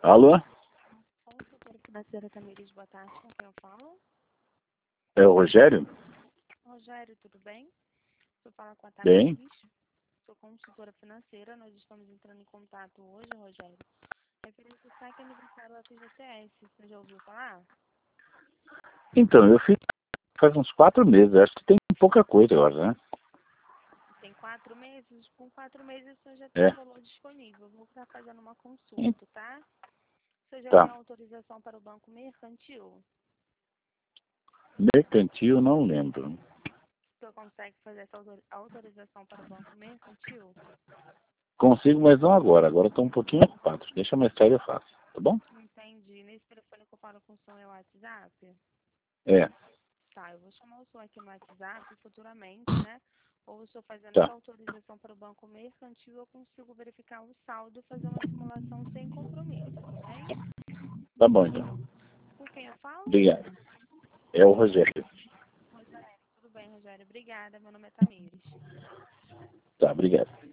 Alô? Consultora financeira Tamires, boa tarde, com quem eu falo? É o Rogério? Rogério, tudo bem? Estou falando com a Bem. Tamires, sou consultora financeira, nós estamos entrando em contato hoje, Rogério, referente ao saque aniversário FGTS, você já ouviu falar? Então, eu fiz faz uns 4 meses, acho que tem pouca coisa agora, né? Tem 4 meses, com 4 meses você já tem É, um valor disponível, vou estar fazendo uma consulta, tá? Você já tem tá. autorização para o banco mercantil? Mercantil, não lembro. Você consegue fazer essa autorização para o banco mercantil? Consigo, mas não agora. Agora estou um pouquinho ocupado. Deixa mais tarde eu faço, tá bom? Entendi. Nesse telefone que eu falo com o senhor é o WhatsApp? É, Tá, eu vou chamar o senhor aqui no WhatsApp futuramente, né? Ou o senhor fazendo essa tá. autorização para o banco mercantil, eu consigo verificar o saldo e fazer uma simulação sem compromisso, tudo bem? Tá bom, então. Com quem eu falo? Obrigado. É o Rogério. Rogério. Tudo bem, Rogério. Obrigada. Meu nome é Tamires. Tá, obrigado.